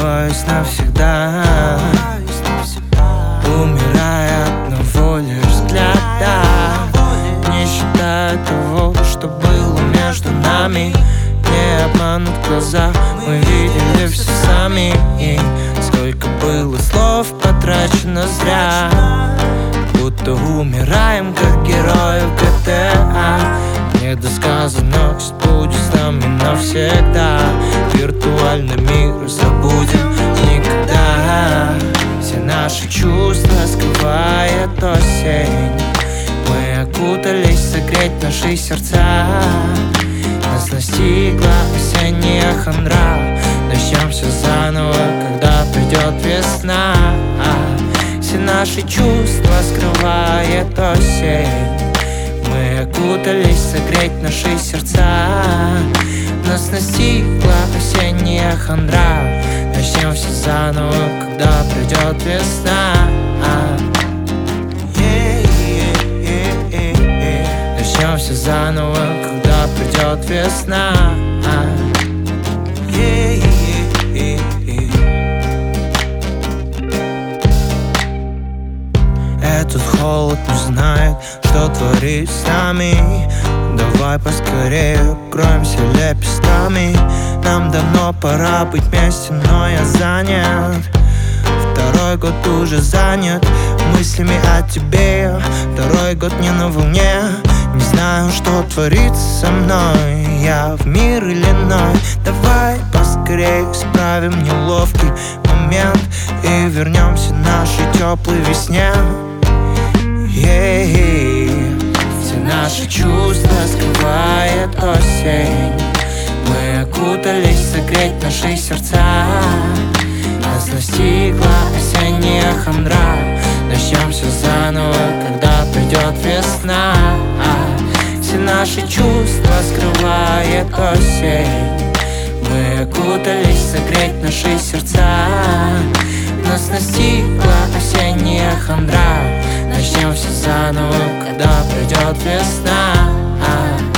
Скрываюсь навсегда, умирая от одного лишь взгляда. Не считая того, что было между нами. Не обманут глаза, мы видели все сами. И сколько было слов потрачено зря. Будто умираем, как герои в GTA. Недосказанность будет с нами навсегда. Виртуальный мир забудем никогда. Все наши чувства скрывает осень. Мы окутались согреть наши сердца. Нас настигла осенняя хандра. Начнем все заново, когда придет весна. Все наши чувства скрывает осень. Мы окутались согреть наши сердца. Нас настигла осенняя хандра. Начнем все заново, когда придет весна. Начнем все заново, когда придет весна. Этот холод не знает, что творит с нами. Давай поскорее укроемся лепестками. Нам давно пора быть вместе, но я занят. Второй год уже занят мыслями о тебе. Второй год не на волне. Не знаю, что творится со мной. Я в мир или иной. Давай поскорее исправим неловкий момент и вернемся к нашей теплой весне. Все наши чувства скрывает осень. Мы окутались согреть наши сердца. Нас настигла осенняя хандра. Начнем все заново, когда придет весна. Все наши чувства скрывает осень. Мы окутались согреть наши сердца. Нас настигла осенняя хандра. Начнем все заново, когда придет весна.